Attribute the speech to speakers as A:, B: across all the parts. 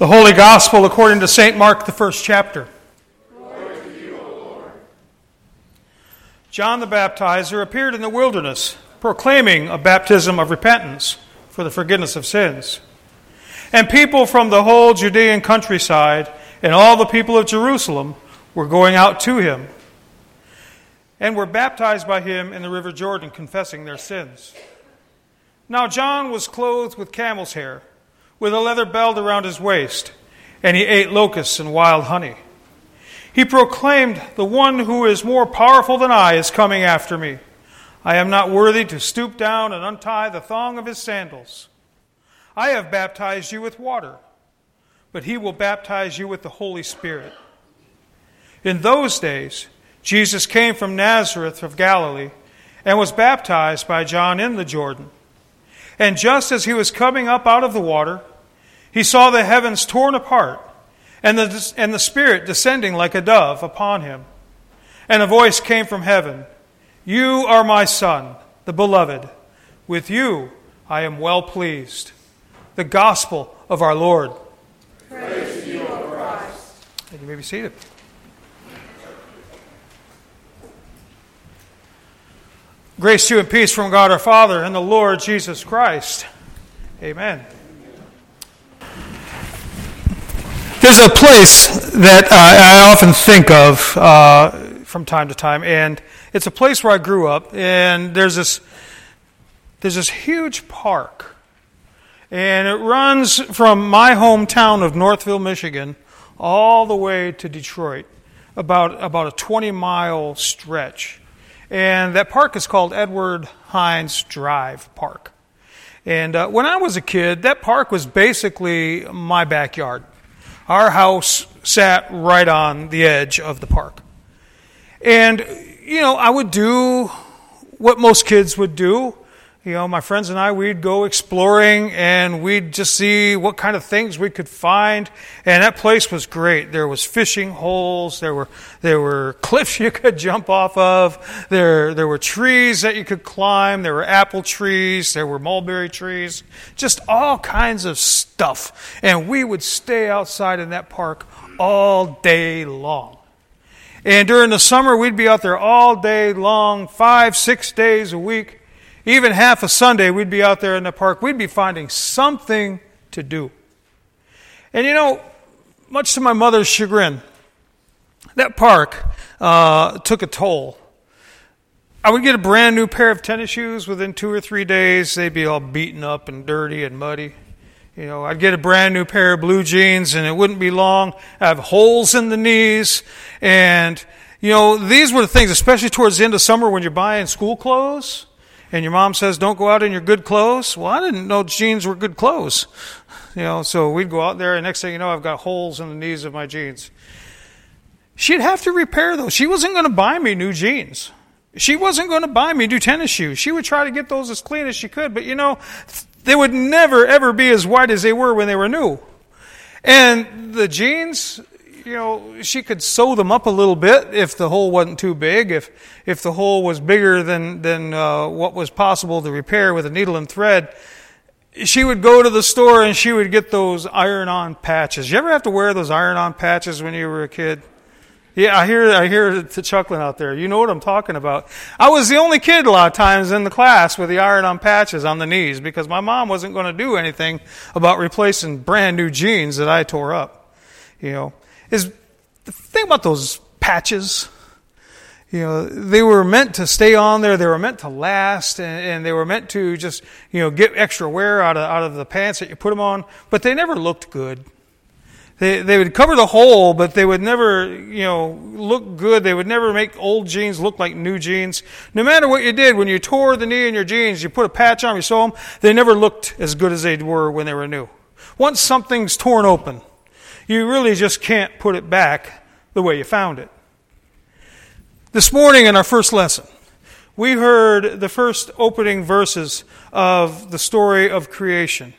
A: The Holy Gospel according to St. Mark, the first chapter.
B: Glory to you, O Lord.
A: John the Baptizer appeared in the wilderness, proclaiming a baptism of repentance for the forgiveness of sins. And people from the whole Judean countryside and all the people of Jerusalem were going out to him and were baptized by him in the river Jordan, confessing their sins. Now John was clothed with camel's hair, with a leather belt around his waist, and he ate locusts and wild honey. He proclaimed, "The one who is more powerful than I is coming after me. I am not worthy to stoop down and untie the thong of his sandals. I have baptized you with water, but he will baptize you with the Holy Spirit." In those days, Jesus came from Nazareth of Galilee and was baptized by John in the Jordan. And just as he was coming up out of the water, he saw the heavens torn apart and the Spirit descending like a dove upon him. And a voice came from heaven, "You are my Son, the Beloved. With you I am well pleased." The Gospel of our Lord.
B: Praise to you, O Christ.
A: You may be seated. Grace to you and peace from God our Father and the Lord Jesus Christ. Amen. There's a place that I often think of from time to time, and it's a place where I grew up. And there's this huge park, and it runs from my hometown of Northville, Michigan, all the way to Detroit, about a 20-mile stretch. And that park is called Edward Hines Drive Park. And when I was a kid, that park was basically my backyard. Our house sat right on the edge of the park. And, I would do what most kids would do. My friends and I, we'd go exploring and we'd just see what kind of things we could find. And that place was great. There was fishing holes. There were cliffs you could jump off of. There were trees that you could climb. There were apple trees. There were mulberry trees. Just all kinds of stuff. And we would stay outside in that park all day long. And during the summer, we'd be out there all day long, 5-6 days a week. Even half a Sunday, we'd be out there in the park. We'd be finding something to do. And much to my mother's chagrin, that park took a toll. I would get a brand new pair of tennis shoes within 2 or 3 days. They'd be all beaten up and dirty and muddy. I'd get a brand new pair of blue jeans, and it wouldn't be long. I'd have holes in the knees. And, these were the things, especially towards the end of summer when you're buying school clothes. And your mom says, "Don't go out in your good clothes." Well, I didn't know jeans were good clothes. So we'd go out there, and next thing you know, I've got holes in the knees of my jeans. She'd have to repair those. She wasn't going to buy me new jeans. She wasn't going to buy me new tennis shoes. She would try to get those as clean as she could. But, they would never, ever be as white as they were when they were new. And the jeans, she could sew them up a little bit if the hole wasn't too big, if the hole was bigger than what was possible to repair with a needle and thread. She would go to the store and she would get those iron-on patches. You ever have to wear those iron-on patches when you were a kid? Yeah, I hear the chuckling out there. You know what I'm talking about. I was the only kid a lot of times in the class with the iron-on patches on the knees because my mom wasn't going to do anything about replacing brand new jeans that I tore up. Is the thing about those patches, they were meant to stay on there. They were meant to last, and they were meant to just, get extra wear out of the pants that you put them on. But they never looked good. They would cover the hole, but they would never, look good. They would never make old jeans look like new jeans. No matter what you did, when you tore the knee in your jeans, you put a patch on, you sew them, they never looked as good as they were when they were new. Once something's torn open, you really just can't put it back the way you found it. This morning in our first lesson, we heard the first opening verses of the story of creation.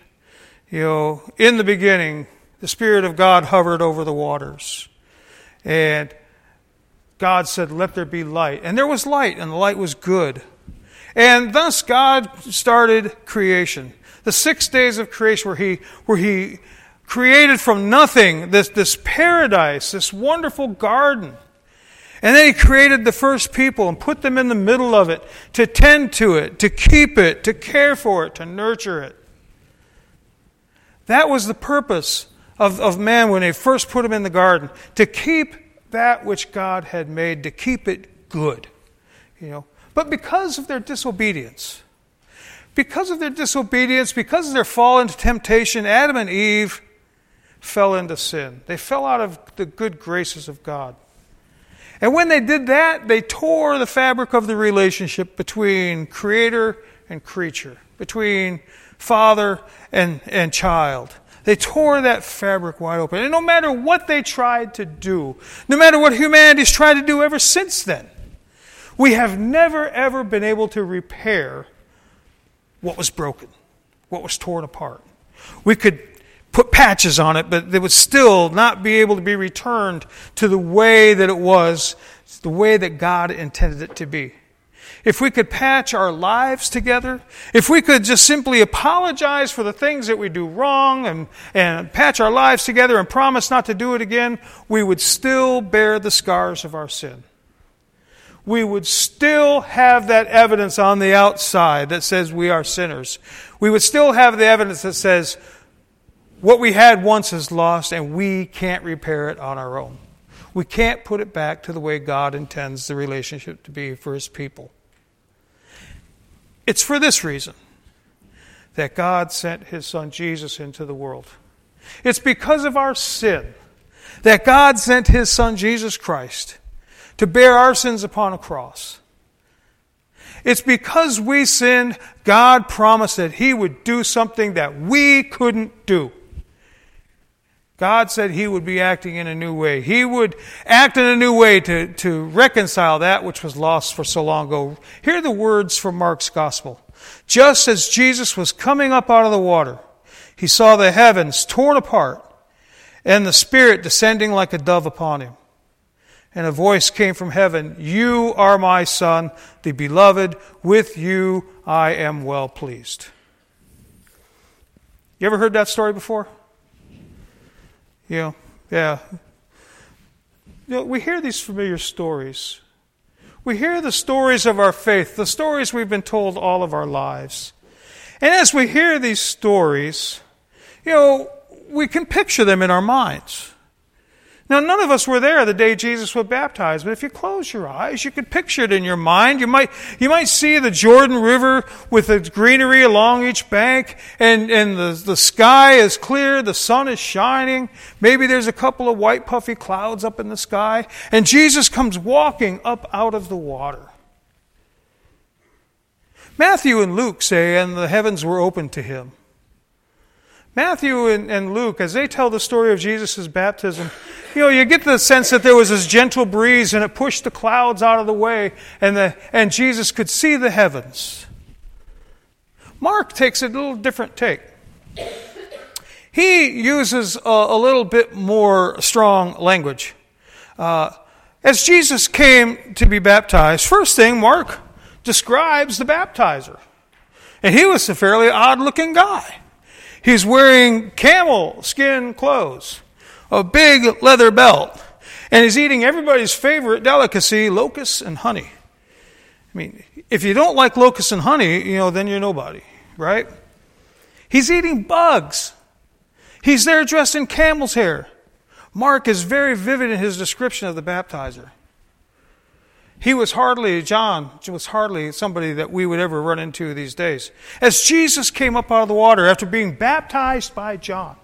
A: In the beginning, the Spirit of God hovered over the waters. And God said, "Let there be light." And there was light, and the light was good. And thus God started creation. The 6 days of creation where he created from nothing this paradise, this wonderful garden. And then He created the first people and put them in the middle of it to tend to it, to keep it, to care for it, to nurture it. That was the purpose of man when they first put him in the garden, to keep that which God had made, to keep it good. But because of their disobedience, because of their fall into temptation, Adam and Eve fell into sin. They fell out of the good graces of God. And when they did that, they tore the fabric of the relationship between creator and creature, between father and child. They tore that fabric wide open. And no matter what they tried to do, no matter what humanity's tried to do ever since then, we have never, ever been able to repair what was broken, what was torn apart. We could put patches on it, but it would still not be able to be returned to the way that it was, the way that God intended it to be. If we could patch our lives together, if we could just simply apologize for the things that we do wrong and patch our lives together and promise not to do it again, we would still bear the scars of our sin. We would still have that evidence on the outside that says we are sinners. We would still have the evidence that says what we had once is lost and we can't repair it on our own. We can't put it back to the way God intends the relationship to be for His people. It's for this reason that God sent His Son Jesus into the world. It's because of our sin that God sent His Son Jesus Christ to bear our sins upon a cross. It's because we sinned, God promised that He would do something that we couldn't do. God said He would be acting in a new way. He would act in a new way to reconcile that which was lost for so long ago. Hear the words from Mark's Gospel. Just as Jesus was coming up out of the water, He saw the heavens torn apart and the Spirit descending like a dove upon Him. And a voice came from heaven, "You are my Son, the beloved. With you I am well pleased." You ever heard that story before? Yeah. We hear these familiar stories. We hear the stories of our faith, the stories we've been told all of our lives. And as we hear these stories, we can picture them in our minds. Now, none of us were there the day Jesus was baptized, but if you close your eyes, you could picture it in your mind. You might see the Jordan River with its greenery along each bank, and the sky is clear, the sun is shining. Maybe there's a couple of white puffy clouds up in the sky, and Jesus comes walking up out of the water. Matthew and Luke say, "And the heavens were opened to Him." Matthew and Luke, as they tell the story of Jesus' baptism, you get the sense that there was this gentle breeze and it pushed the clouds out of the way and Jesus could see the heavens. Mark takes a little different take. He uses a little bit more strong language. As Jesus came to be baptized, first thing, Mark describes the baptizer. And he was a fairly odd-looking guy. He's wearing camel skin clothes, a big leather belt, and he's eating everybody's favorite delicacy, locusts and honey. I mean, if you don't like locusts and honey, then you're nobody, right? He's eating bugs. He's there dressed in camel's hair. Mark is very vivid in his description of the baptizer. John was hardly somebody that we would ever run into these days. As Jesus came up out of the water after being baptized by John,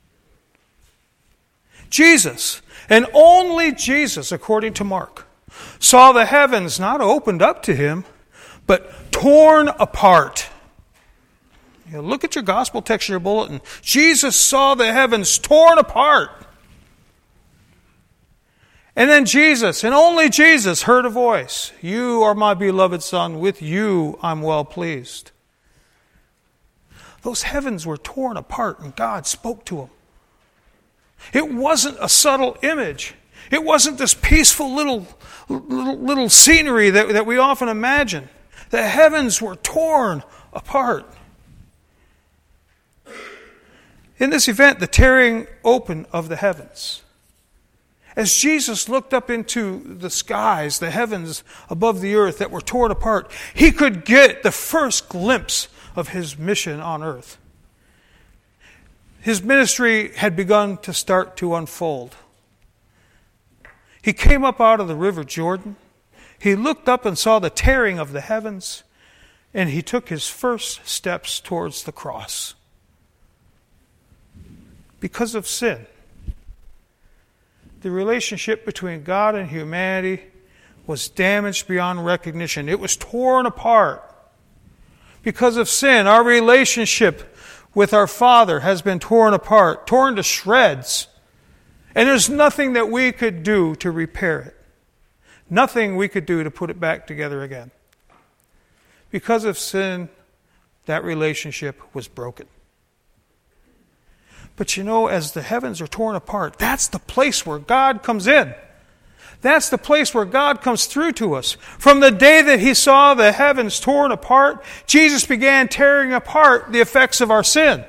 A: Jesus, and only Jesus, according to Mark, saw the heavens not opened up to Him, but torn apart. Look at your gospel text, your bulletin. Jesus saw the heavens torn apart. And then Jesus, and only Jesus, heard a voice. "You are my beloved Son, with you I'm well pleased." Those heavens were torn apart and God spoke to them. It wasn't a subtle image. It wasn't this peaceful little scenery that we often imagine. The heavens were torn apart. In this event, the tearing open of the heavens. As Jesus looked up into the skies, the heavens above the earth that were torn apart, he could get the first glimpse of his mission on earth. His ministry had begun to start to unfold. He came up out of the river Jordan. He looked up and saw the tearing of the heavens, and he took his first steps towards the cross. Because of sin, the relationship between God and humanity was damaged beyond recognition. It was torn apart. Because of sin, our relationship with our Father has been torn apart, torn to shreds. And there's nothing that we could do to repair it. Nothing we could do to put it back together again. Because of sin, that relationship was broken. But you know, as the heavens are torn apart, that's the place where God comes in. That's the place where God comes through to us. From the day that he saw the heavens torn apart, Jesus began tearing apart the effects of our sin.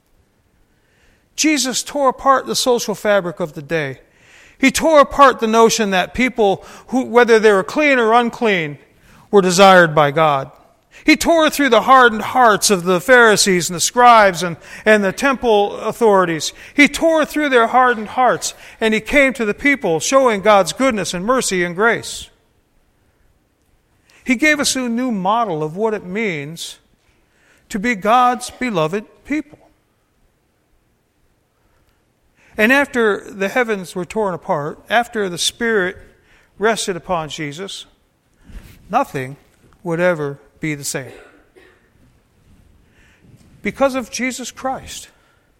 A: Jesus tore apart the social fabric of the day. He tore apart the notion that people, whether they were clean or unclean, were desired by God. He tore through the hardened hearts of the Pharisees and the scribes and the temple authorities. He tore through their hardened hearts, and he came to the people showing God's goodness and mercy and grace. He gave us a new model of what it means to be God's beloved people. And after the heavens were torn apart, after the Spirit rested upon Jesus, nothing would ever be the same. Because of Jesus Christ,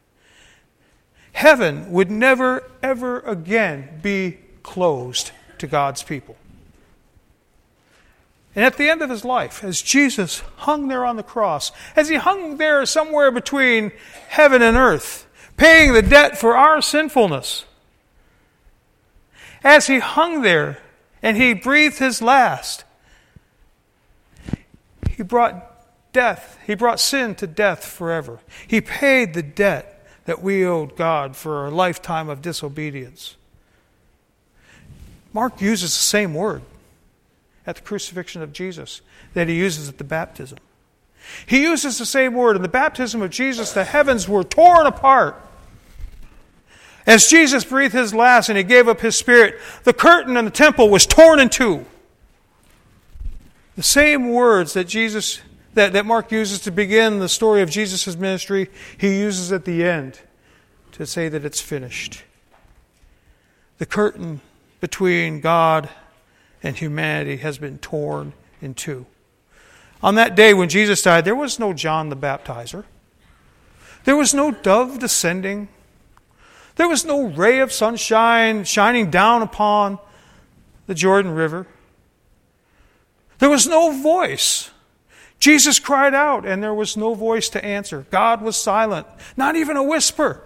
A: heaven would never, ever again be closed to God's people. And at the end of his life, as Jesus hung there on the cross, as he hung there somewhere between heaven and earth, paying the debt for our sinfulness, as he hung there and he breathed his last, he brought death. He brought sin to death forever. He paid the debt that we owed God for a lifetime of disobedience. Mark uses the same word at the crucifixion of Jesus that he uses at the baptism. He uses the same word. In the baptism of Jesus, the heavens were torn apart. As Jesus breathed his last and he gave up his spirit, the curtain in the temple was torn in two. The same words that Mark uses to begin the story of Jesus' ministry, he uses at the end to say that it's finished. The curtain between God and humanity has been torn in two. On that day when Jesus died, there was no John the Baptizer. There was no dove descending. There was no ray of sunshine shining down upon the Jordan River. There was no voice. Jesus cried out, and there was no voice to answer. God was silent, not even a whisper.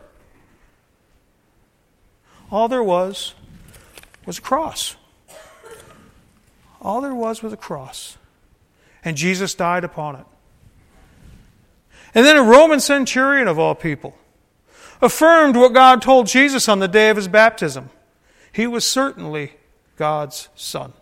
A: All there was a cross. All there was a cross. And Jesus died upon it. And then a Roman centurion, of all people, affirmed what God told Jesus on the day of his baptism. He was certainly God's Son.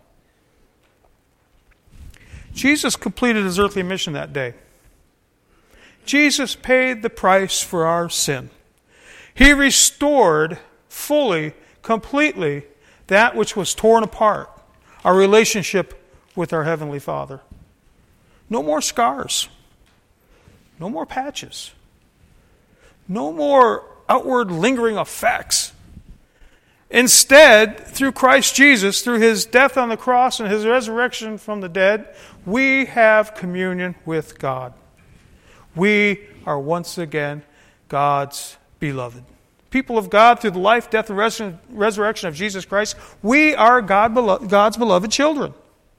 A: Jesus completed his earthly mission that day. Jesus paid the price for our sin. He restored fully, completely, that which was torn apart, our relationship with our Heavenly Father. No more scars. No more patches. No more outward lingering effects. Instead, through Christ Jesus, through his death on the cross and his resurrection from the dead, we have communion with God. We are once again God's beloved. People of God, through the life, death, and resurrection of Jesus Christ, we are God's beloved children.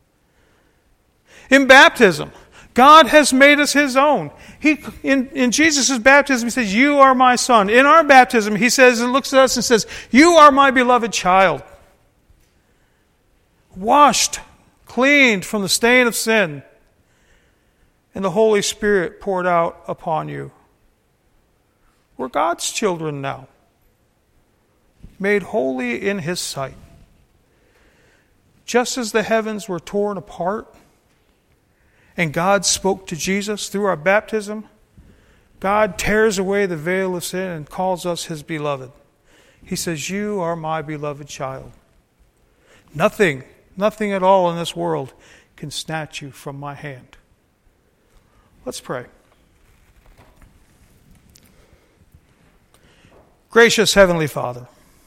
A: In baptism, God has made us his own. In Jesus' baptism, he says, "You are my son." In our baptism, he says, and looks at us and says, "You are my beloved child." Washed, cleaned from the stain of sin, and the Holy Spirit poured out upon you. We're God's children now, made holy in His sight. Just as the heavens were torn apart and God spoke to Jesus through our baptism, God tears away the veil of sin and calls us His beloved. He says, you are my beloved child. Nothing at all in this world can snatch you from my hand. Let's pray. Gracious Heavenly Father,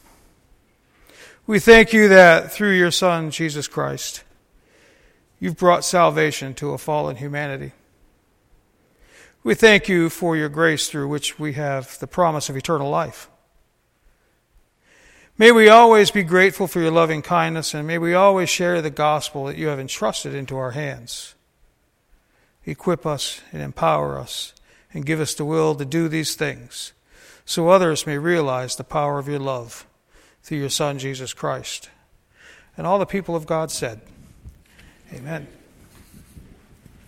A: we thank you that through your Son, Jesus Christ, you've brought salvation to a fallen humanity. We thank you for your grace through which we have the promise of eternal life. May we always be grateful for your loving kindness, and may we always share the gospel that you have entrusted into our hands. Equip us and empower us and give us the will to do these things so others may realize the power of your love through your Son, Jesus Christ. And all the people of God said, Amen.